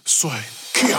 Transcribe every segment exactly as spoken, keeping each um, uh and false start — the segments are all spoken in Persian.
سهیل کیا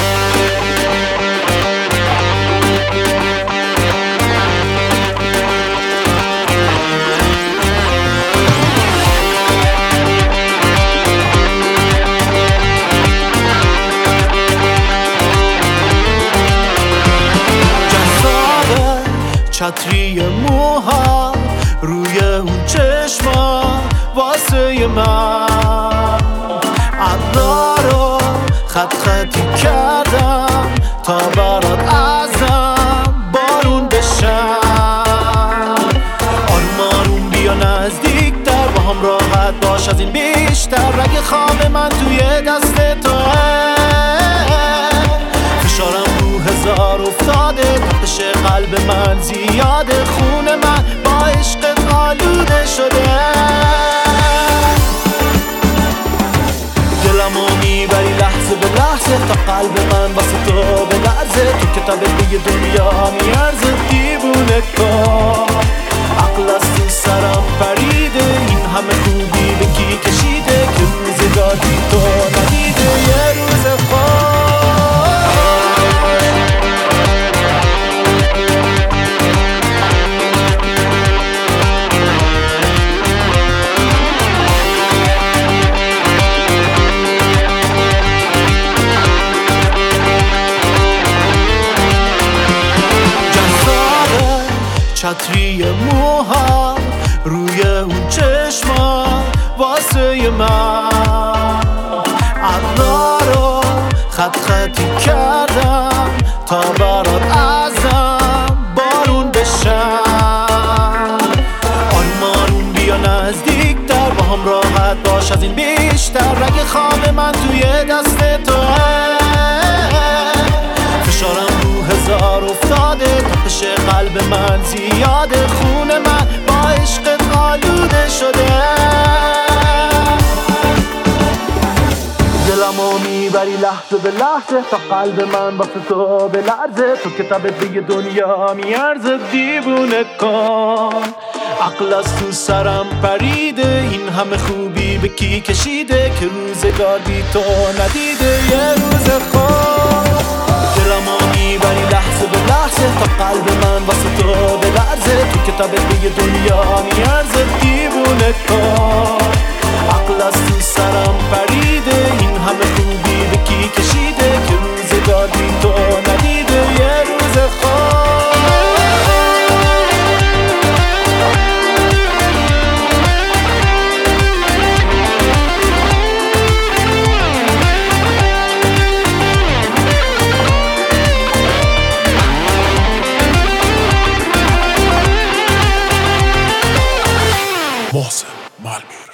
چتری موها روی اون چشما واسه من عطا رو خط خطی کردم تا برات ازم بارون بشم. آروم آروم بیا نزدیکتر با هم راحت باش از این بیشتر. رگ خواب من توی دست توه، فشارم رو هزار افتاده، تپش قلب من زیاده، خون من با عشقت آلوده شده. دلمو میبری لحظه به لحظه تا قلب من واسه تو بلرزه. تو کتابت به یه دنیا میارزه، دیوونه کن عقل از تو سرم پریده. این همه خوبی به کی کشیده که روزگار بی تو ندیده. یه روز خوب چتری موها روی اون چشما واسه من عطا رو خط خطی کردم تا برات ازم بارون بشم. آروم آروم بیا نزدیکتر با هم راحت باش از این بیشتر. رگ خواب من توی دست توه، فشارم رو هزار افتاده، تپش قلب من زیاده، خون من با عشقت آلوده شده. دلمو میبری لحظه به لحظه تا قلب من واسه تو بلرزه. تو کتابت به یه دنیا میارزه، دیوونه کن عقل از تو سرم پریده. این همه خوبی به کی کشیده که روزگار بی تو ندیده. یه روز خوب دلمو میبری لحظه به لحظه تا قلب من واسه تو بلرزه. تو کتابت به یه دنیا میارزه، دیوونه کن عقل از تو سرم پریده. این همه خوبی به کی کشیده که روزگار بی تو ندیده. یه روز خوب محسن ملمی.